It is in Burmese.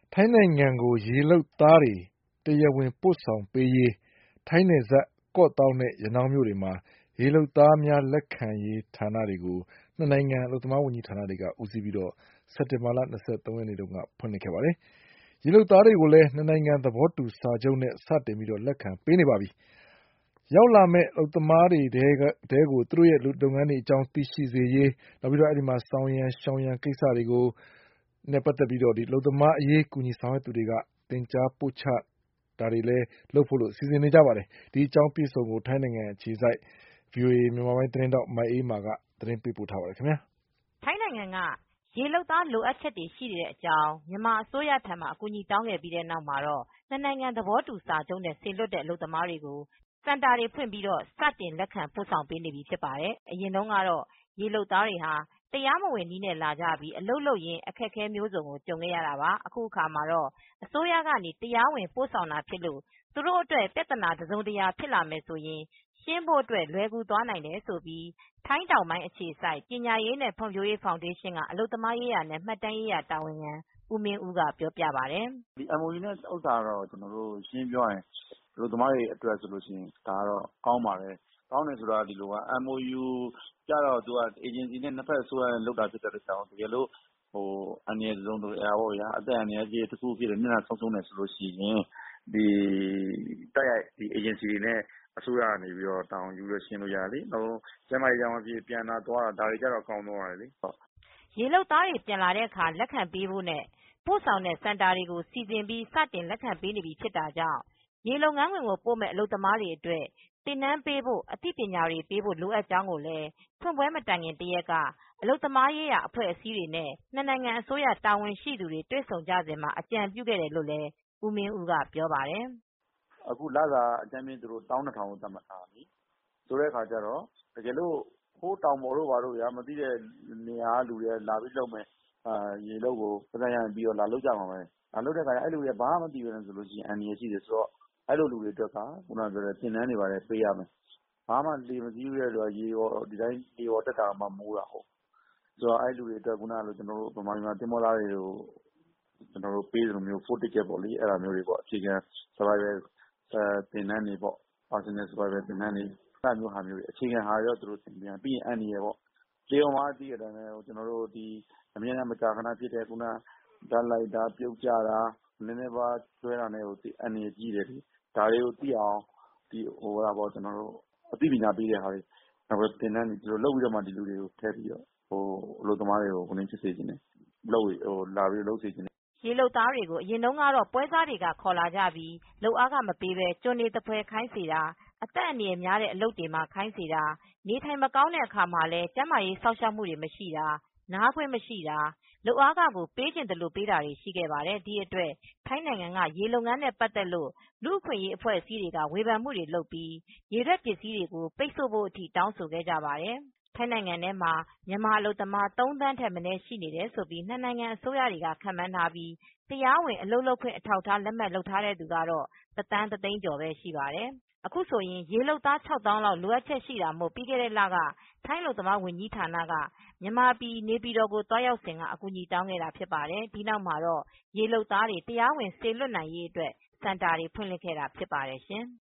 ထိုင်းနိုင်ငံကိုရေလုပ်သားတွေတရားဝင်ပို့ဆောင်ပေးရေးထိုင်းနယ်စပ်ကော့သောင်းနဲ့ရနောင်းမြို့တွေမှာရေလုပ်သားများလက်ခံရေးဌာနတွေကိုနှစ်နိုင်ငံအလုပ်သမားဝန်ကြီးဌာနတွေကဦးစီးပြီးစက်တင်ဘာလ23ရက်နေ့တုန်းကဖွင့်လှစ်ခဲ့ပါတယ်။ရေလုပ်သားတွေကိုလည်းနှစ်နိုင်ငံသဘောတူစာချုပ်နဲ့စတင်ပြီးလက်ခံပေးနေပါပြီ။ရောက်လာမယ့်အလုပ်သမားတွေထဲကိုသူတို့ရဲ့လုပ်ငန်းတွေအကြောင်းသိရှိစေရေးနောက်ပြီးအဲဒီမှာဆောင်ရန်ရှောင်ရန်ကိစ္စတွေကိုနဲ့ပတ်သက်ပြီးအလုပ်သမားအရေးကူညီဆောင်ရွက်သူတွေကသင်ကြားပို့ချတာတွေလည်းလုပ်ဖို့စီစဉ်နေကြပါတယ်။ဒီအကြောင်းပြည့်စုံကိုထိုင်းနိုင်ငံအခြေစိုက် VOA မြန်မာပိုင်းသတင်းထောက်မအေးမာကသတင်းပေးပို့ထားပါတယ်ခင်ဗျာ။ထိုင်းနိုင်ငံကရေလုပ်သားလိုအပ်ချက်တွေရှိနေတဲ့အကြောင်းမြန်မာအစိုးရထံအကူအညီတောင်းခဲ့ပြီးတဲ့နောက်မှာတော့နှစ်နိုင်ငံသဘောတူစာချုပ်နဲ့စေလွှတ်တဲ့အလုပ်သမားတွေကိုစင်တာတွေဖွင့်ပြီးစတင်လက်ခံပို့ဆောင်ပေးနေပြီဖြစ်ပါတယ်။အရင်တုန်းကတော့ရေလုပ်သားတွေဟာတရားမဝင်နည်းနဲ့လာကြပြီးအလုပ်လုပ်ရင်းအခက်အခဲမျိုးစုံကိုကြုံခဲ့ရတာပါ။အခုအခါမှာတော့အစိုးရကနေတရားဝင်ပို့ဆောင်တာဖြစ်လို့သူတို့အတွက်ပြဿနာတစုံတရာဖြစ်လာမယ်ဆိုရင်ရှင်းဖို့အတွက်လွယ်ကူသွားနိုင်တယ်ဆိုပြီးထိုင်းတောင်ပိုင်းအခြေစိုက်ပညာရေးနဲ့ဖွံ့ဖြိုးရေးဖောင်ဒေးရှင်းကအလုပ်သမားရေးရာနဲ့မှတ်တမ်းရေးရာတာဝန်ခံဦးမင်းဦးကပြောပြပါတယ်။ “ဒီ MOU နဲ့ဥစ္စာကတော့ကျနော်တို့ရှင်းပြောရရင်အလုပ်သမားတွေအတွက်ဆိုရင်ဒါကတော့ကောင်းပါတယ်။ကောင်းတယ်ဆိုတာကဒီလိုပါ MOU ကျတော့သူကအေဂျင်စီနဲ့နှစ်ဖက်အစိုးရနဲ့လုပ်တာဖြစ်တဲ့အတွက်ကြောင့်တကယ်လို့အန္တရာယ်တစုံတရာပေါ့ဗျာအသက်အန္တရာယ်ဖြစ်ဖြစ်တခုခုဖြစ်တယ်မျက်နှာဆုံးရှုံးတယ်ဆိုလို့ရှိရင်ဒီတိုက်ရိုက်ဒီအေဂျင်စီတွေနဲ့အစိုးရကနေပြီးတော့တာဝန်ယူပြီးရှင်းလို့ရတယ်လေ။နောက်ကျန်းမာရေးကြောင့်ဖြစ်ပြန်တာသွားတာဒါတွေကျတော့ကောင်းသွားပါတယ်လေ။ရေလုပ်သားတွေပြန်လာတဲ့အခါလက်ခံပေးဖို့နဲ့ပို့ဆောင်တဲ့စင်တာတွေကိုစီစဉ်ပြီးစတင်လက်ခံပေးနေပြီဖြစ်တာကြောင့်ရေလုပ်ငန်းခွင်ကိုပို့မဲ့အလုပ်သမားတွေအတွက်သင်တန်းပေးဖို့အသိပညာတွေပေးဖို့လိုအပ်ကြောင်းကိုလည်းဖွင့်ပွဲမတိုင်ခင်တရက်ကအလုပ်သမားရေးရာအဖွဲ့အစည်းတွေနဲ့နှစ်နိုင်ငံအစိုးရတာဝန်ရှိသူတွေတွေ့ဆုံကြစဉ်မှာအကြံပြုခဲ့တယ်လို့လည်းဦးမင်းဦးကပြောပါတယ်။“အခုလစာအကြမ်းဖျင်းသူတို့12,000လို့သတ်မှတ်ထားတယ်။ဆိုတဲ့အခါကျတော့တကယ်လို့ဟိုတောင်ပေါ်တို့ဘာတို့မသိတဲ့နေရာကလူတွေလာပြီးလုပ်မယ့်ရေလုပ်ကိုပိုက်ဆံရရင်ပြီးတော့လာလုပ်ကြမှာပဲ။လာလုပ်တဲ့အခါကျအဲဒီလူတွေကဘာမှမသိဘဲနဲ့ဆိုလို့ရှိရင်အန္တရာယ်ရှိတယ်ဆိုတော့အဲဒီလိုလူတွေအတွက်ကခုနကပြောတဲ့သင်တန်းတွေဘာတွေပေးရမယ်။ဘာမှလှေမစီးဘူးတဲ့လူကရေပေါ်ဒီတိုင်းလှေပေါ်တက်တာမှမိုးတာဟုတ်။ဆိုတော့အဲဒီလူတွေအတွက်ခုနကလိုကျနော်တို့ဗမာပြည်မှာသင်္ဘောသားတွေကိုကျနော်တို့ပေးသလိုမျိုး food ticket ပေါ့လေအဲဒါမျိုးတွေပေါ့အခြေခံ survival သင်တန်းတွေပေါ့ personal survival သင်တန်းတွေအဲလိုဟာမျိုးတွေအခြေခံဟာတွေတော့သူတို့သင်ပေးရမယ်။ပြီးရင်အန္တရာယ်ပေါ့။လှေပေါ်မှာသိတဲ့အတိုင်းပဲကျနော်တို့ဒီအမြဲတမ်းမကြာခဏဖြစ်တဲ့ခုနဓာတ်လိုက်တာပြုတ်ကျတာနည်းနည်းပါးဆွဲတာနဲ့အန္တရာယ်ကြီးတယ်လေ။ဒါတွေကိုသိအောင်ဒီကျနော်တို့အသိပညာပေးတဲ့ဟာတွေနောက်ပြီးသင်တန်းတွေဒီလိုလုပ်ပြီးတော့မှဒီလူတွေကိုထည့်ပြီးတော့အလုပ်သမားတွေကိုဖြစ်စေချင်တယ်။လာပြီးလုပ်စေချင်တယ်။ရေလုပ်သားတွေကိုအရင်တုန်းကတော့ပွဲစားတွေကခေါ်လာကြပြီးလုပ်အားခမပေးဘဲကျွန်နေသဖွယ်ခိုင်းစေတာအသက်အန္တရာယ်များတဲ့အလုပ်တွေမှာခိုင်းစေတာနေထိုင်မကောင်းတဲ့အခါမှာလည်းကျန်းမာရေးစောင့်ရှောက်မှုတွေမရှိတာနားခွင့်မရှိတာလုပ်အားခကိုပေးချင်သလိုပေးတာတွေရှိခဲ့ပါတယ်။ဒီအတွက်ထိုင်းနိုင်ငံကရေလုပ်ငန်းနဲ့ပတ်သက်လို့လူ့အခွင့်အရေးအဖွဲ့အစည်းတွေကဝေဖန်မှုတွေလုပ်ပြီးရေထွက်ပစ္စည်းတွေကိုပိတ်ဆို့ဖို့အထိတောင်းဆိုခဲ့ကြပါတယ်။ထိုင်းနိုင်ငံထဲမှာမြန်မာအလုပ်သမား3 သန်းထက်မနည်းရှိနေတယ်လို့နှစ်နိုင်ငံအစိုးရတွေကခန့်မှန်းထားပြီးတရားဝင်အလုပ်လုပ်ခွင့်အထောက်အထားလက်မှတ်လုပ်ထားတဲ့သူကတော့1 သန်း 1 သိန်းကျော်ပဲရှိပါတယ်။အခုဆိုရင်ရေလုပ်သား6 သောင်းလောက်လိုအပ်ချက်ရှိတာမို့ပြီးခဲ့တဲ့လကထိုင်းအလုပ်သမားဝန်ကြီးဌာနကမြန်မာပြည်နေပြည်တော်ကိုသွားရောက်စဉ်ကအကူအညီတောင်းခဲ့တာဖြစ်ပါတယ်။ဒီနောက်မှာတော့ရေလုပ်သားတွေတရားဝင်စေလွှတ်နိုင်ရေးအတွက်စင်တာတွေဖွင့်လှစ်ခဲ့တာဖြစ်ပါတယ်ရှင်။